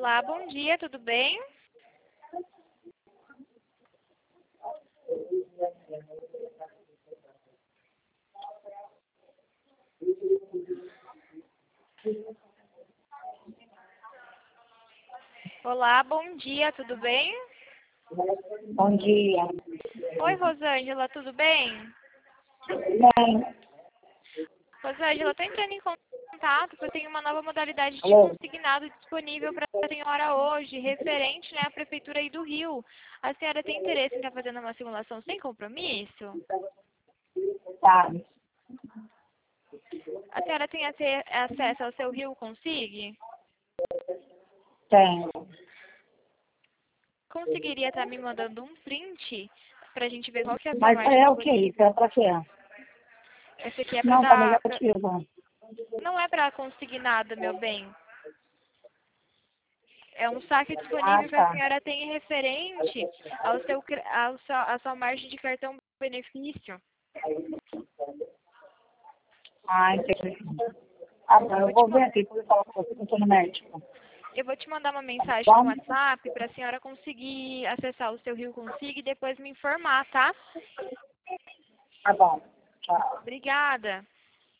Olá, bom dia, tudo bem? Olá, bom dia, tudo bem? Bom dia. Oi, Rosângela, tudo bem? Bem, Rosângela, estou entrando em contato porque eu tenho uma nova modalidade de alô? consignado disponível para a senhora hoje, referente, à Prefeitura aí do Rio. A senhora tem interesse em estar fazendo uma simulação sem compromisso? Tá, A senhora tem acesso ao seu Rio Consigue? tenho. Conseguiria estar me mandando um print para a gente ver qual que é a sua Mas margem é de o que isso? É pra quê? Esse aqui é para Não, tá dar... negativo. Não é para consignado, meu bem. É um saque Ah, disponível que a tá. senhora tem referente à sua margem de cartão benefício. Ah, entendi. Ah, bom, Eu eu vou te, vou ver aqui, depois eu falo com você, que eu tô no médico. eu vou te mandar uma Tá mensagem no bom? WhatsApp para a senhora conseguir acessar o seu Rio Consigo e depois me informar, tá? Tá bom. Tchau. Obrigada.